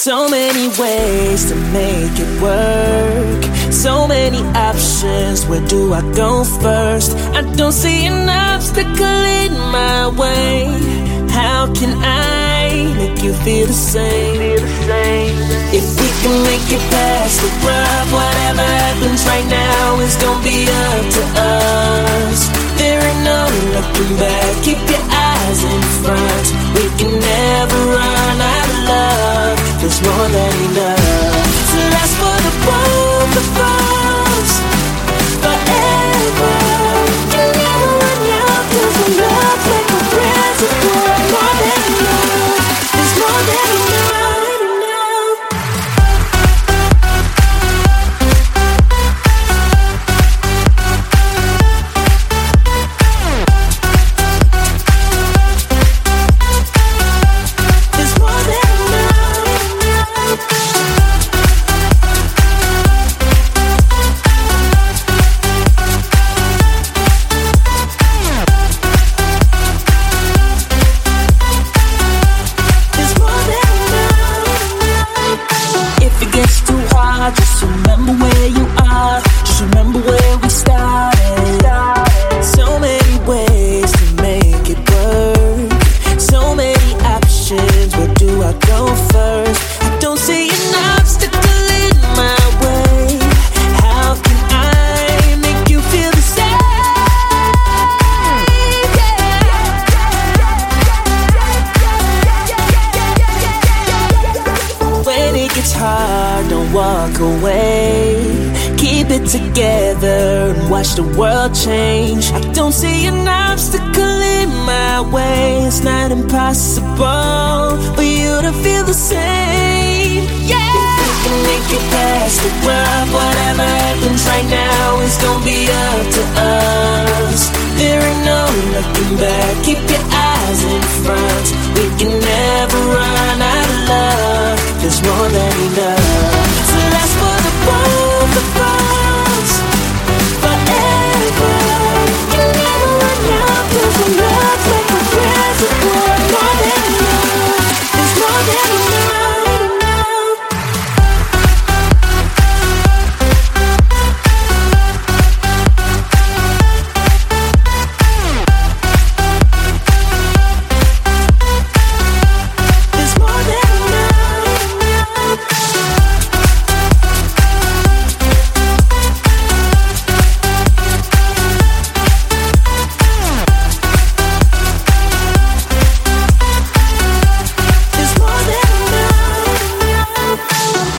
So many ways to make it work. So many options, where do I go first? I don't see an obstacle in my way. How can I make you feel the same? If we can make it past the rough, whatever happens right now is gonna be up to us. There ain't no looking back, keep your eyes in front. We can never run out of love, there's more than enough to last for the both of us forever. Can never run out, cause we love like a reservoir. More than enough, there's more than enough. Just remember where you are. Just remember where we started. So many ways to make it work. So many options, where do I go first? I don't see an obstacle in my way. How can I make you feel the same? When it gets hard, don't walk away. Keep it together and watch the world change. I don't see an obstacle in my way. It's not impossible for you to feel the same. Yeah. If we can make it past the rough, whatever happens right now is gonna be up to us. There ain't no looking back, keep your eyes in front. We